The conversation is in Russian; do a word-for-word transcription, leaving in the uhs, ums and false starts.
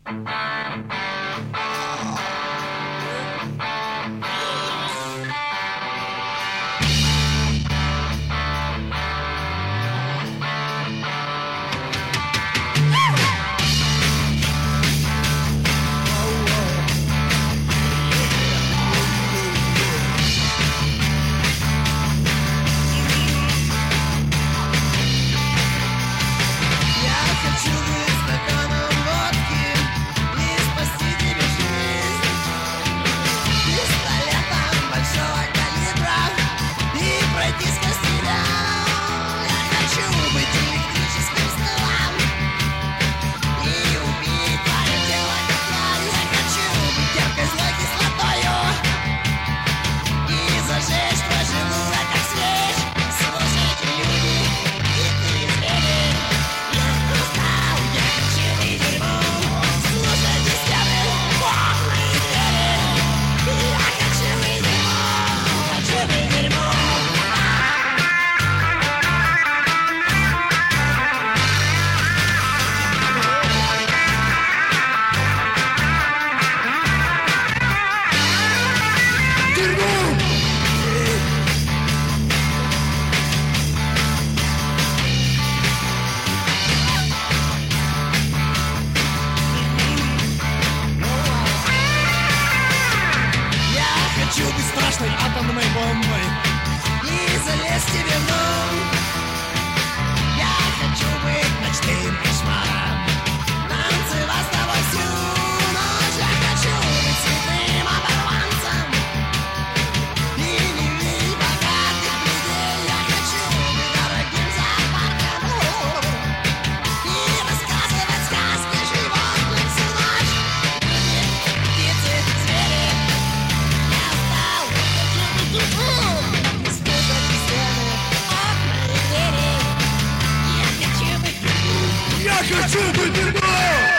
Хочу быть страшной атомной бомбой и залезть тебе в дом. Я хочу быть ночным кошмаром, танцевать с тобой всю ночь. Я хочу быть святым оборванцем и не видеть богатых людей. Я хочу быть дорогим зоопарком и рассказывать сказки животным всю ночь. Люди, птицы, звери. Я хочу быть дерьмом!